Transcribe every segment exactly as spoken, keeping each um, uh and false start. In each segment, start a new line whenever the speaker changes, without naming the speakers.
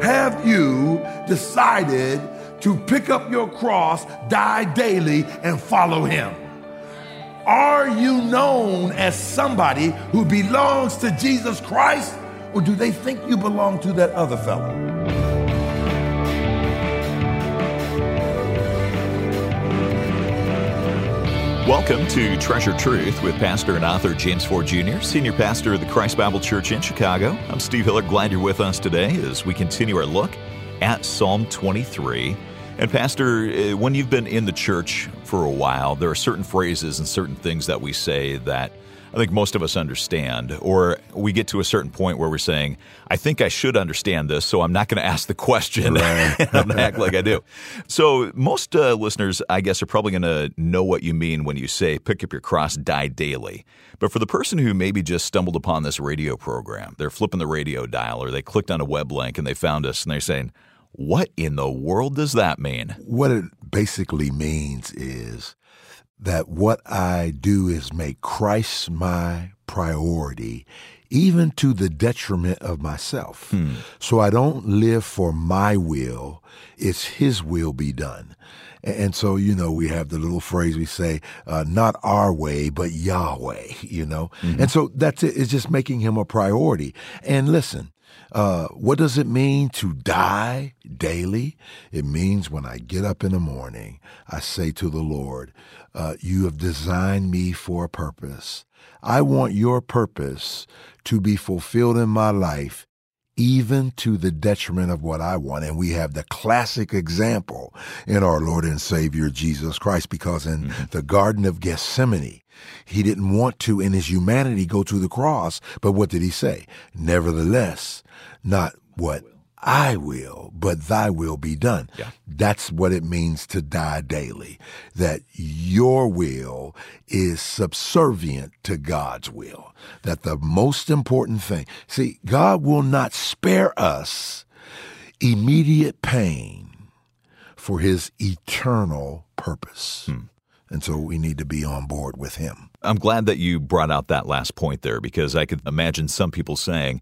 have you decided to pick up your cross, die daily, and follow him? Are you known as somebody who belongs to Jesus Christ, or do they think you belong to that other fellow?
Welcome to Treasure Truth with pastor and author James Ford Junior, senior pastor of the Christ Bible Church in Chicago. I'm Steve Hiller. Glad you're with us today as we continue our look at Psalm twenty-three. And Pastor, when you've been in the church for a while, there are certain phrases and certain things that we say that I think most of us understand, or we get to a certain point where we're saying, I think I should understand this, so I'm not going to ask the question.
Right.
I'm going to act like I do. So most uh, listeners, I guess, are probably going to know what you mean when you say, pick up your cross, die daily. But for the person who maybe just stumbled upon this radio program, they're flipping the radio dial, or they clicked on a web link and they found us, and they're saying, what in the world does that mean?
What it basically means is that what I do is make Christ my priority, even to the detriment of myself. Hmm. So I don't live for my will, it's his will be done. And so, you know, we have the little phrase we say, uh, not our way, but Yahweh, you know. Mm-hmm. And so that's it. It's just making him a priority. And listen, uh, what does it mean to die daily? It means when I get up in the morning, I say to the Lord, uh, you have designed me for a purpose. I want your purpose to be fulfilled in my life, even to the detriment of what I want. And we have the classic example in our Lord and Savior, Jesus Christ, because in mm-hmm. the Garden of Gethsemane, he didn't want to, in his humanity, go to the cross. But what did he say? Nevertheless, not what I will, but thy will be done.
Yeah.
That's what it means to die daily, that your will is subservient to God's will, that the most important thing, see, God will not spare us immediate pain for his eternal purpose. Hmm. And so we need to be on board with him.
I'm glad that you brought out that last point there, because I could imagine some people saying,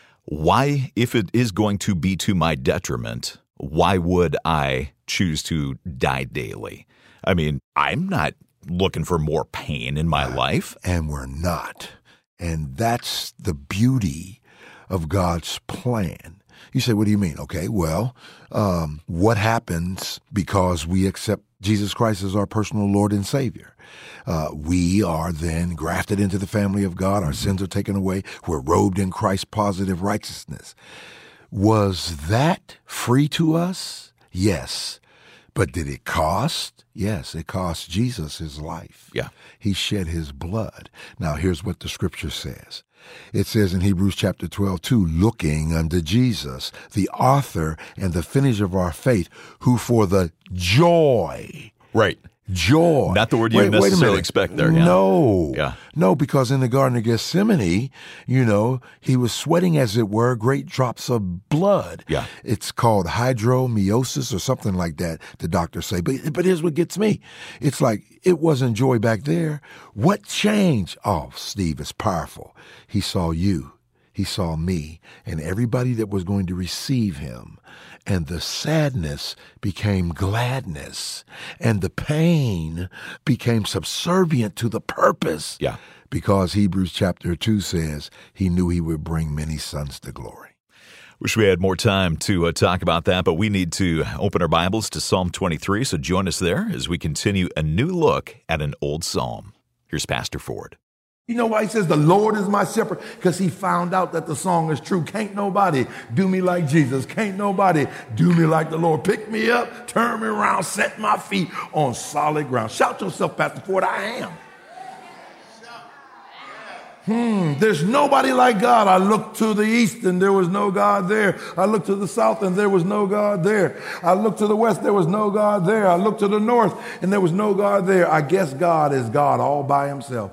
why, if it is going to be to my detriment, why would I choose to die daily? I mean, I'm not looking for more pain in my uh, life.
And we're not. And that's the beauty of God's plan. You say, what do you mean? Okay, well, um, what happens because we accept Jesus Christ as our personal Lord and Savior? Uh, we are then grafted into the family of God. Our sins are taken away. We're robed in Christ's positive righteousness. Was that free to us? Yes. But did it cost? Yes, it cost Jesus his life.
Yeah.
He shed his blood. Now, here's what the scripture says. It says in Hebrews chapter twelve, two, looking unto Jesus, the author and the finisher of our faith, who for the joy.
Right.
Joy.
Not the word you
wait,
necessarily expect there. Yeah.
No.
Yeah.
No, because in the Garden of Gethsemane, you know, he was sweating, as it were, great drops of blood.
Yeah.
It's called hydromiosis or something like that, the doctors say. But, but here's what gets me. It's like, it wasn't joy back there. What changed? Oh, Steve, it's powerful. He saw you. He saw me and everybody that was going to receive him. And the sadness became gladness. And the pain became subservient to the purpose.
Yeah.
Because Hebrews chapter two says he knew he would bring many sons to glory.
Wish we had more time to uh, talk about that, but we need to open our Bibles to Psalm twenty-three. So join us there as we continue a new look at an old psalm. Here's Pastor Ford.
You know why he says the Lord is my shepherd? Because he found out that the song is true. Can't nobody do me like Jesus. Can't nobody do me like the Lord. Pick me up, turn me around, set my feet on solid ground. Shout yourself, Pastor Ford, I am. Hmm, there's nobody like God. I looked to the east and there was no God there. I looked to the south and there was no God there. I looked to the west, there was no God there. I looked to the north and there was no God there. I guess God is God all by himself.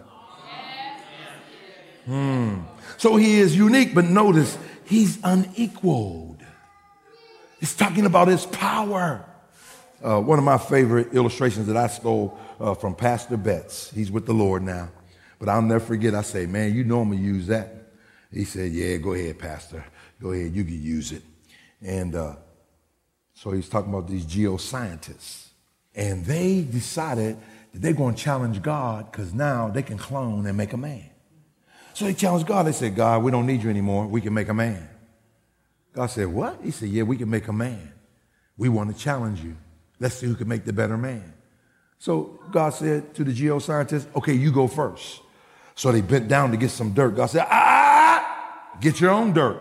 Hmm. So he is unique, but notice he's unequaled. It's talking about his power. Uh, one of my favorite illustrations that I stole uh, from Pastor Betts. He's with the Lord now. But I'll never forget, I say, man, you know I'm going to use that. He said, yeah, go ahead, Pastor. Go ahead, you can use it. And uh, so he's talking about these geoscientists. And they decided that they're going to challenge God because now they can clone and make a man. So they challenged God. They said, God, we don't need you anymore. We can make a man. God said, what? He said, yeah, we can make a man. We want to challenge you. Let's see who can make the better man. So God said to the geoscientists, okay, you go first. So they bent down to get some dirt. God said, ah, get your own dirt.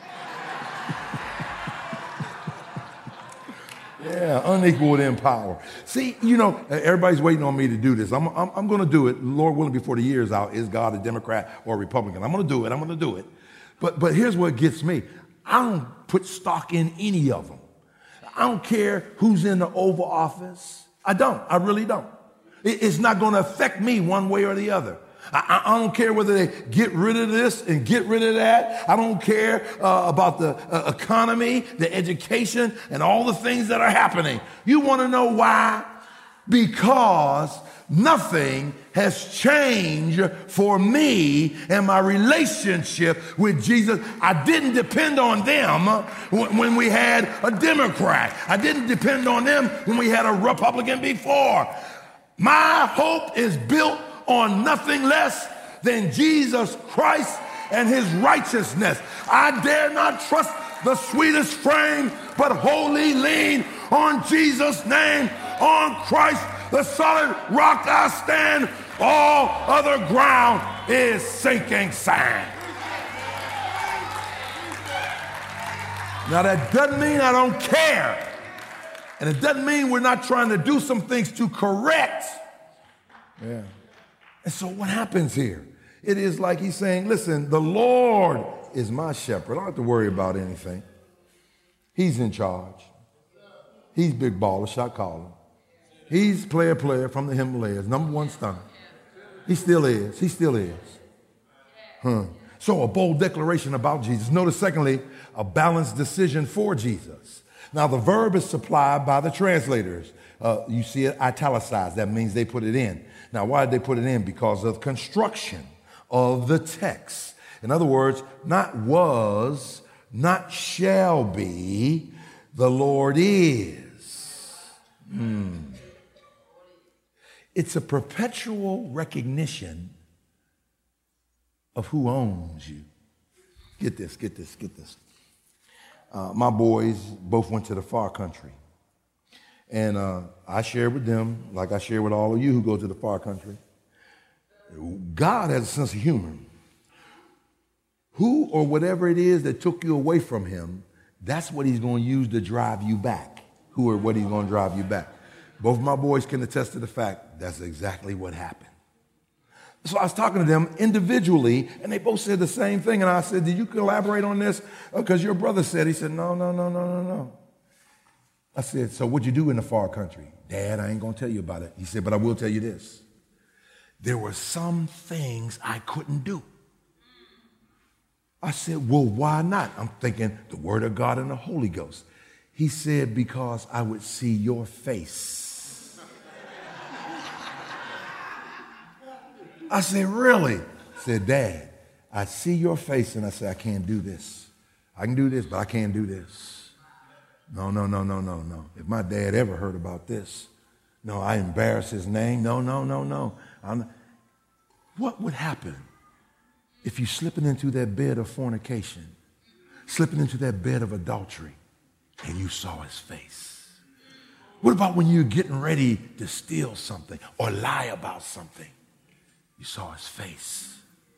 Yeah, unequaled in power. See, you know, everybody's waiting on me to do this. I'm, I'm, I'm going to do it, Lord willing, before the year's out. Is God a Democrat or a Republican? I'm going to do it. I'm going to do it. But, but here's what gets me. I don't put stock in any of them. I don't care who's in the Oval Office. I don't. I really don't. It, it's not going to affect me one way or the other. I, I don't care whether they get rid of this and get rid of that. I don't care uh, about the uh, economy, the education, and all the things that are happening. You want to know why? Because nothing has changed for me and my relationship with Jesus. I didn't depend on them when we had a Democrat. I didn't depend on them when we had a Republican before. My hope is built on nothing less than Jesus Christ and his righteousness. I dare not trust the sweetest frame, but wholly lean on Jesus' name, on Christ, the solid rock I stand. All other ground is sinking sand. Now that doesn't mean I don't care. And it doesn't mean we're not trying to do some things to correct. Yeah. And so what happens here? It is like he's saying, listen, the Lord is my shepherd. I don't have to worry about anything. He's in charge. He's big baller, shot caller. He's player player from the Himalayas, number one star. He still is. He still is. Huh. So a bold declaration about Jesus. Notice, secondly, a balanced decision for Jesus. Now, the verb is supplied by the translators. Uh, you see it italicized. That means they put it in. Now, why did they put it in? Because of construction of the text. In other words, not was, not shall be, the Lord is. Hmm. It's a perpetual recognition of who owns you. Get this, get this, get this. Uh, my boys both went to the far country. And uh, I share with them, like I share with all of you who go to the far country. God has a sense of humor. Who or whatever it is that took you away from him, that's what he's going to use to drive you back. Who or what he's going to drive you back. Both of my boys can attest to the fact that's exactly what happened. So I was talking to them individually, and they both said the same thing. And I said, did you elaborate on this? Because your brother said, he said, no, no, no, no, no, no. I said, so what'd you do in the far country? Dad, I ain't going to tell you about it. He said, but I will tell you this. There were some things I couldn't do. I said, well, why not? I'm thinking the word of God and the Holy Ghost. He said, because I would see your face. I said, really? He said, Dad, I see your face and I said, I can't do this. I can do this, but I can't do this. No, no, no, no, no, no. If my dad ever heard about this, no, I embarrass his name. No, no, no, no. I'm, what would happen if you slipping into that bed of fornication, slipping into that bed of adultery, and you saw his face? What about when you're getting ready to steal something or lie about something? You saw his face.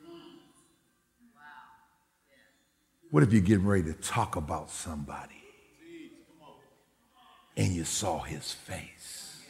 What if you're getting ready to talk about somebody and you saw his face?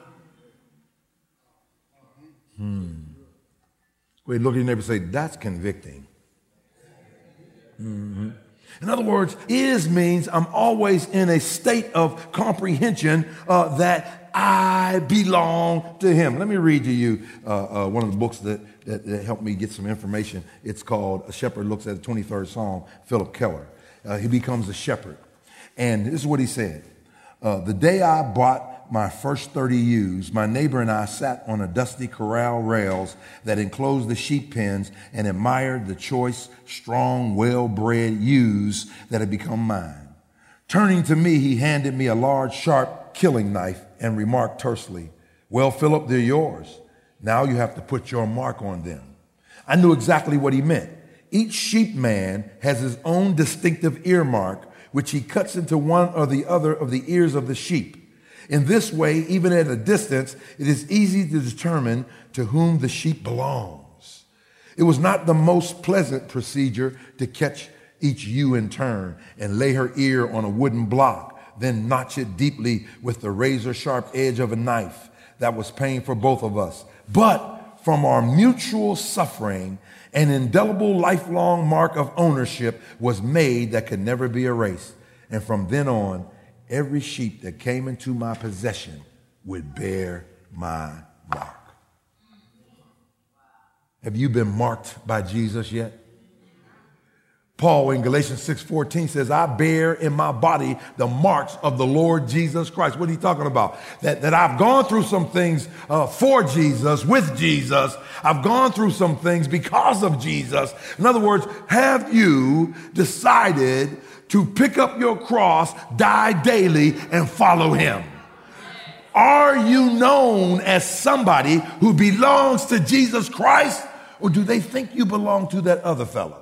Hmm. Wait, look at your neighbor and say, that's convicting. Mm-hmm. In other words, is means I'm always in a state of comprehension uh, that I belong to him. Let me read to you uh, uh, one of the books that, that, that helped me get some information. It's called A Shepherd Looks at the twenty-third Psalm, Philip Keller. Uh, he becomes a shepherd. And this is what he said. Uh, the day I bought my first thirty ewes, my neighbor and I sat on a dusty corral rails that enclosed the sheep pens and admired the choice, strong, well-bred ewes that had become mine.
Turning to me, he handed me a large, sharp killing knife and remarked tersely, "Well, Philip, they're yours. Now you have to put your mark on them." I knew exactly what he meant. Each sheep man has his own distinctive earmark, which he cuts into one or the other of the ears of the sheep. In this way, even at a distance, it is easy to determine to whom the sheep belongs. It was not the most pleasant procedure to catch each ewe in turn and lay her ear on a wooden block, then notch it deeply with the razor-sharp edge of a knife. That was pain for both of us. But from our mutual suffering, an indelible lifelong mark of ownership was made that could never be erased. And from then on, every sheep that came into my possession would bear my mark. Have you been marked by Jesus yet? Paul in Galatians six fourteen says, "I bear in my body the marks of the Lord Jesus Christ." What are you talking about? That, that I've gone through some things uh, for Jesus, with Jesus. I've gone through some things because of Jesus. In other words, have you decided to pick up your cross, die daily, and follow him? Are you known as somebody who belongs to Jesus Christ, or do they think you belong to that other fellow?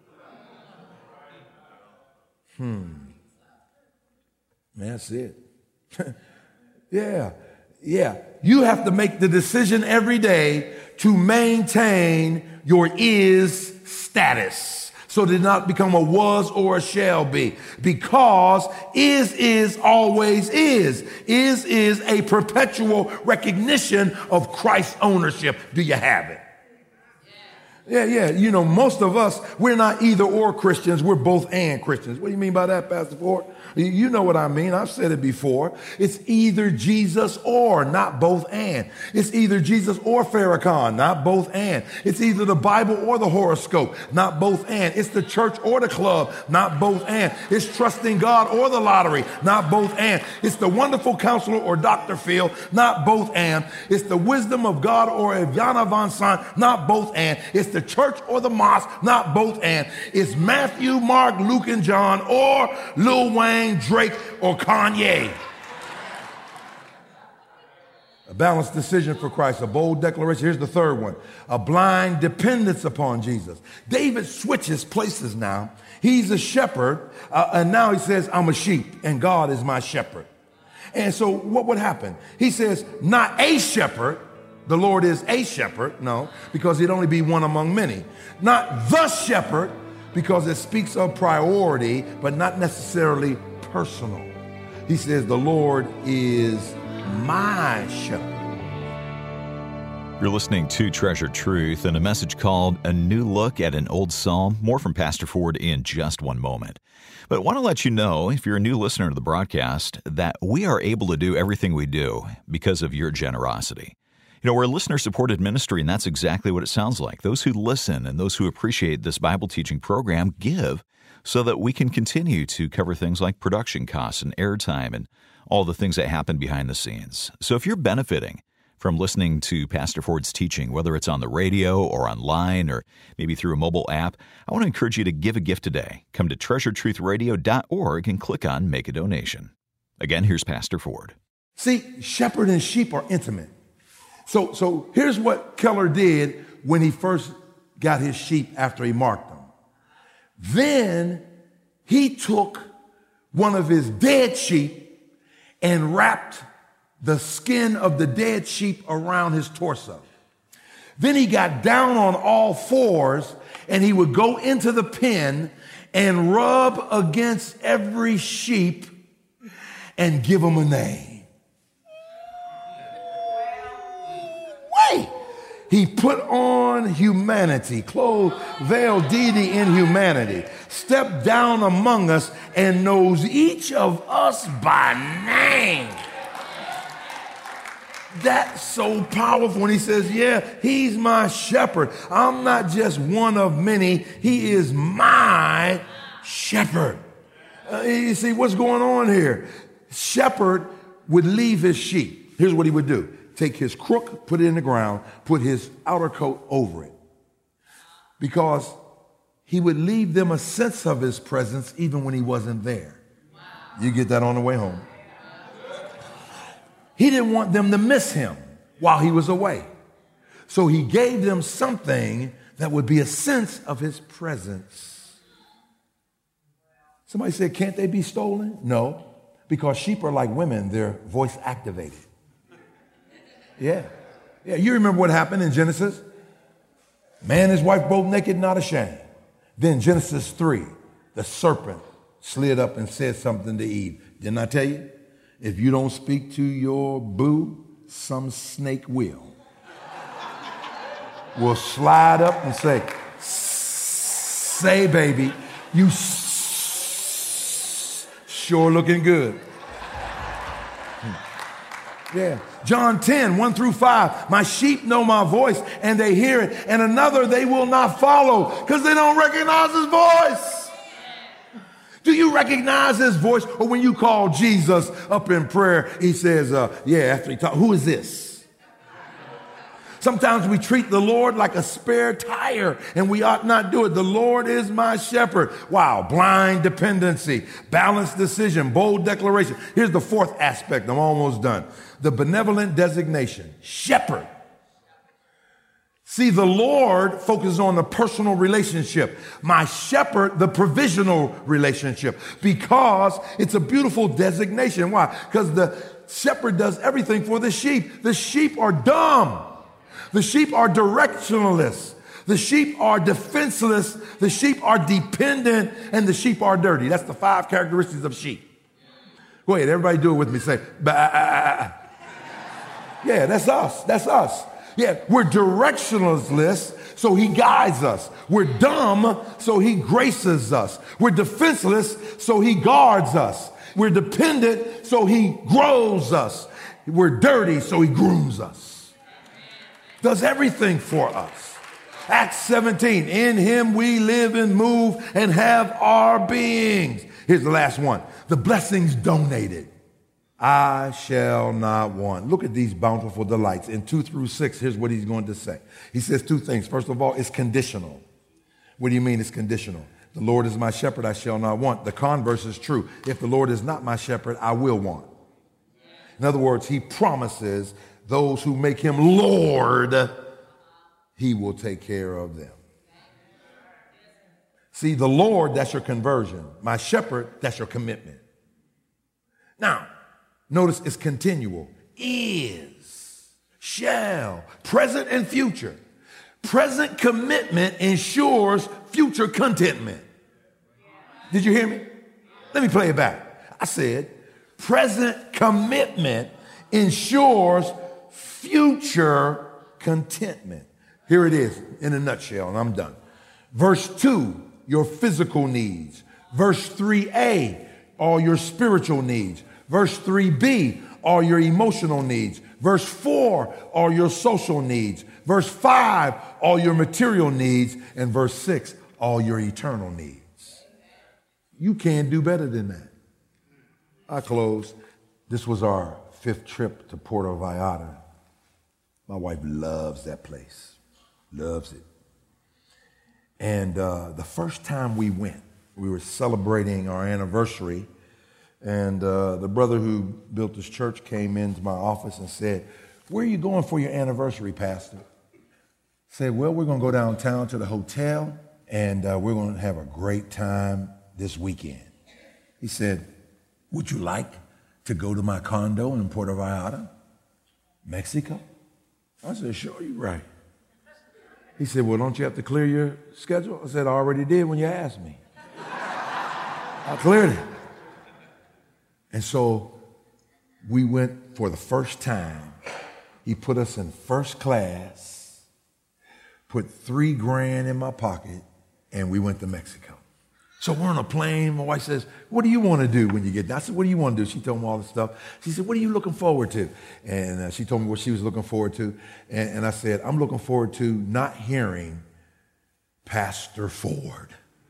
Hmm. That's it. yeah. Yeah. You have to make the decision every day to maintain your is status, so to not become a was or a shall be, because is is always is. Is is a perpetual recognition of Christ's ownership. Do you have it? Yeah, yeah. You know, most of us, we're not either or Christians. We're both and Christians. What do you mean by that, Pastor Ford? You know what I mean. I've said it before. It's either Jesus or, not both and. It's either Jesus or Farrakhan, not both and. It's either the Bible or the horoscope, not both and. It's the church or the club, not both and. It's trusting God or the lottery, not both and. It's the wonderful counselor or Doctor Phil, not both and. It's the wisdom of God or Iyanla Vanzant, not both and. It's the church or the mosque, not both and. It's Matthew, Mark, Luke, and John, or Lil Wayne, Drake, or Kanye. A balanced decision for Christ, a bold declaration. Here's the third one, a blind dependence upon Jesus. David switches places now. He's a shepherd, uh, and now he says, I'm a sheep, and God is my shepherd. And so what would happen? He says, not a shepherd. The Lord is a shepherd. No, because he'd only be one among many. Not the shepherd, because it speaks of priority, but not necessarily personal. He says, the Lord is my shepherd.
You're listening to Treasure Truth and a message called A New Look at an Old Psalm. More from Pastor Ford in just one moment. But I want to let you know, if you're a new listener to the broadcast, that we are able to do everything we do because of your generosity. You know, we're a listener-supported ministry, and that's exactly what it sounds like. Those who listen and those who appreciate this Bible teaching program give so that we can continue to cover things like production costs and airtime and all the things that happen behind the scenes. So if you're benefiting from listening to Pastor Ford's teaching, whether it's on the radio or online or maybe through a mobile app, I want to encourage you to give a gift today. Come to treasure truth radio dot org and click on Make a Donation. Again, here's Pastor Ford.
See, shepherd and sheep are intimate. So, so here's what Keller did when he first got his sheep after he marked them. Then he took one of his dead sheep and wrapped the skin of the dead sheep around his torso. Then he got down on all fours and he would go into the pen and rub against every sheep and give them a name. Wait! He put on humanity, clothed, veiled deity in humanity, stepped down among us and knows each of us by name. That's so powerful when he says, yeah, he's my shepherd. I'm not just one of many. He is my shepherd. Uh, you see what's going on here? Shepherd would leave his sheep. Here's what he would do. Take his crook, put it in the ground, put his outer coat over it. Because he would leave them a sense of his presence even when he wasn't there. You get that on the way home. He didn't want them to miss him while he was away. So he gave them something that would be a sense of his presence. Somebody said, can't they be stolen? No, because sheep are like women. They're voice activated. Yeah. Yeah, you remember what happened in Genesis? Man and his wife both naked, not ashamed. Then Genesis three, the serpent slid up and said something to Eve. Didn't I tell you? If you don't speak to your boo, some snake will. Will slide up and say, say, baby, you s- sure looking good. Yeah. John ten, one through five. My sheep know my voice and they hear it, and another they will not follow because they don't recognize his voice. Do you recognize his voice? Or when you call Jesus up in prayer, he says, uh, yeah, after he talks, who is this? Sometimes we treat the Lord like a spare tire, and we ought not do it. The Lord is my shepherd. Wow, blind dependency, balanced decision, bold declaration. Here's the fourth aspect. I'm almost done. The benevolent designation, shepherd. See, the Lord focuses on the personal relationship. My shepherd, the provisional relationship, because it's a beautiful designation. Why? Because the shepherd does everything for the sheep. The sheep are dumb. The sheep are directionless. The sheep are defenseless. The sheep are dependent, and the sheep are dirty. That's the five characteristics of sheep. Go ahead, everybody do it with me. Say, bah. Yeah, that's us. That's us. Yeah, we're directionless, so he guides us. We're dumb, so he graces us. We're defenseless, so he guards us. We're dependent, so he grows us. We're dirty, so he grooms us. Does everything for us. Acts seventeen, in him we live and move and have our beings. Here's the last one. The blessings donated. I shall not want. Look at these bountiful delights. In two through six, here's what he's going to say. He says two things. First of all, it's conditional. What do you mean it's conditional? The Lord is my shepherd, I shall not want. The converse is true. If the Lord is not my shepherd, I will want. In other words, he promises those who make him Lord, he will take care of them. See, the Lord, that's your conversion. My shepherd, that's your commitment. Now, notice it's continual. Is, shall, present and future. Present commitment ensures future contentment. Did you hear me? Let me play it back. I said, present commitment ensures future contentment. Here it is in a nutshell, and I'm done. Verse two, your physical needs. Verse three A, all your spiritual needs. Verse three B, all your emotional needs. Verse four, all your social needs. Verse five, all your material needs. And verse six, all your eternal needs. You can't do better than that. I close. This was our fifth trip to Puerto Vallarta. My wife loves that place, loves it. And uh, the first time we went, we were celebrating our anniversary. And uh, the brother who built this church came into my office and said, where are you going for your anniversary, Pastor? I said, well, we're going to go downtown to the hotel, and uh, we're going to have a great time this weekend. He said, would you like to go to my condo in Puerto Vallarta, Mexico? I said, sure, you're right. He said, well, don't you have to clear your schedule? I said, I already did when you asked me. I cleared it. And so we went for the first time. He put us in first class, put three grand in my pocket, and we went to Mexico. So we're on a plane. My wife says, what do you want to do when you get there? I said, what do you want to do? She told me all the stuff. She said, what are you looking forward to? And uh, she told me what she was looking forward to. And, and I said, I'm looking forward to not hearing Pastor Ford.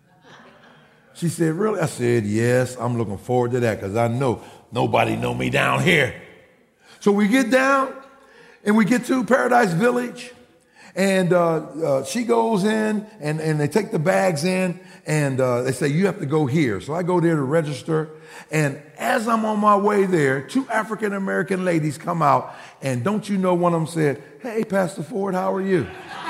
She said, really? I said, yes, I'm looking forward to that because I know nobody know me down here. So we get down and we get to Paradise Village. And uh, uh, she goes in, and, and they take the bags in, and uh, they say, you have to go here. So I go there to register. And as I'm on my way there, two African-American ladies come out, and don't you know, one of them said, hey, Pastor Ford, how are you?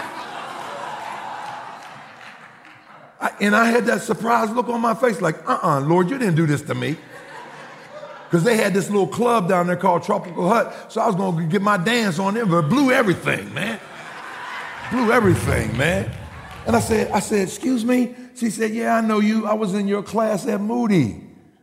I, and I had that surprised look on my face like, uh-uh, Lord, you didn't do this to me. Because they had this little club down there called Tropical Hut, so I was going to get my dance on them, but it blew everything, man. Blew everything, man. And I said, I said, excuse me? She said, yeah, I know you. I was in your class at Moody.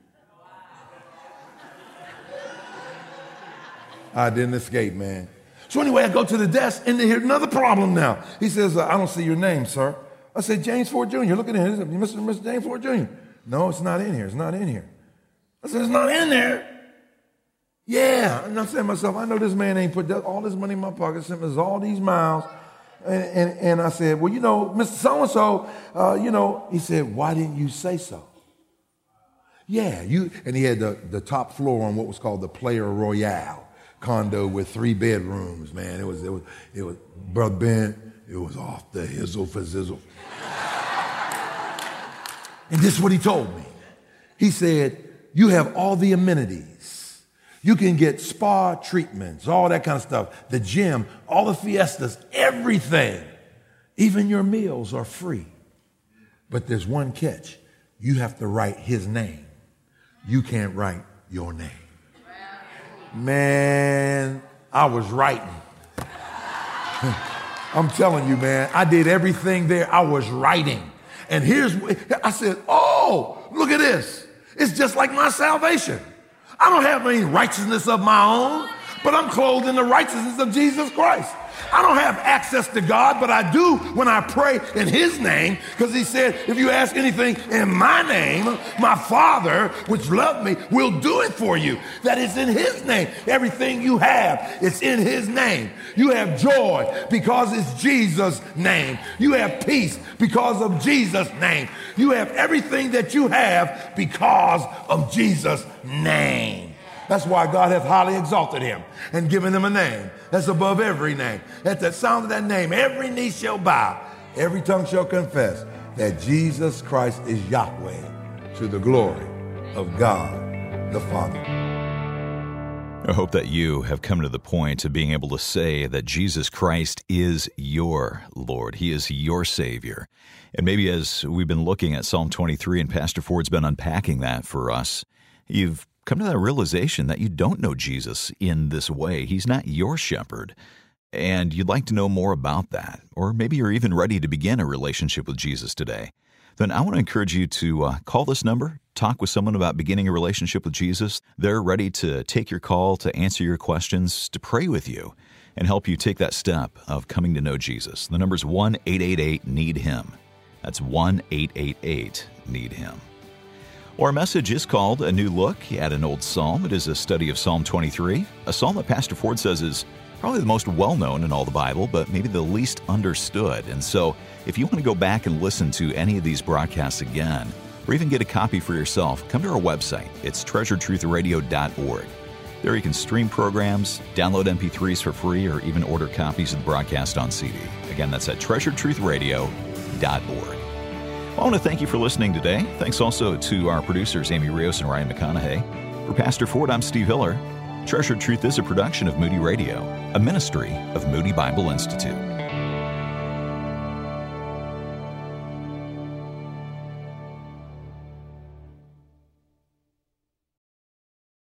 I didn't escape, man. So anyway, I go to the desk, and here's another problem now. He says, uh, I don't see your name, sir. I said, James Ford Junior Look at it. Mister Mister James Ford Junior No, it's not in here. It's not in here. I said, it's not in there. Yeah. And I'm saying to myself, I know this man ain't put all this money in my pocket, sent us all these miles. And, and, and I said, well, you know, Mister So-and-so, uh, you know, he said, why didn't you say so? Yeah, you, and he had the, the top floor on what was called the Player Royale condo with three bedrooms, man. It was, it was, it was, Brother Ben, it was off the hizzle for zizzle. And this is what he told me. He said, you have all the amenities. You can get spa treatments, all that kind of stuff, the gym, all the fiestas, everything. Even your meals are free. But there's one catch. You have to write his name. You can't write your name. Man, I was writing. I'm telling you, man, I did everything there. I was writing. And here's, I said, oh, look at this. It's just like my salvation. I don't have any righteousness of my own, but I'm clothed in the righteousness of Jesus Christ. I don't have access to God, but I do when I pray in his name, because he said, if you ask anything in my name, my Father, which loved me, will do it for you. That is in his name. Everything you have, it's in his name. You have joy because it's Jesus' name. You have peace because of Jesus' name. You have everything that you have because of Jesus' name. That's why God hath highly exalted him and given him a name that's above every name. At the sound of that name, every knee shall bow, every tongue shall confess that Jesus Christ is Yahweh, to the glory of God the Father.
I hope that you have come to the point of being able to say that Jesus Christ is your Lord. He is your Savior. And maybe as we've been looking at Psalm twenty-three and Pastor Ford's been unpacking that for us, you've come to that realization that you don't know Jesus in this way. He's not your shepherd. And you'd like to know more about that. Or maybe you're even ready to begin a relationship with Jesus today. Then I want to encourage you to uh, call this number, talk with someone about beginning a relationship with Jesus. They're ready to take your call, to answer your questions, to pray with you, and help you take that step of coming to know Jesus. The number's one eight eight eight need him. That's one eight eight eight need him. Our message is called A New Look at an Old Psalm. It is a study of Psalm twenty-three, a psalm that Pastor Ford says is probably the most well-known in all the Bible, but maybe the least understood. And so if you want to go back and listen to any of these broadcasts again, or even get a copy for yourself, come to our website. It's treasure truth radio dot org. There you can stream programs, download M P threes for free, or even order copies of the broadcast on C D. Again, that's at treasure truth radio dot org. I want to thank you for listening today. Thanks also to our producers, Amy Rios and Ryan McConaughey. For Pastor Ford, I'm Steve Hiller. Treasured Truth is a production of Moody Radio, a ministry of Moody Bible Institute.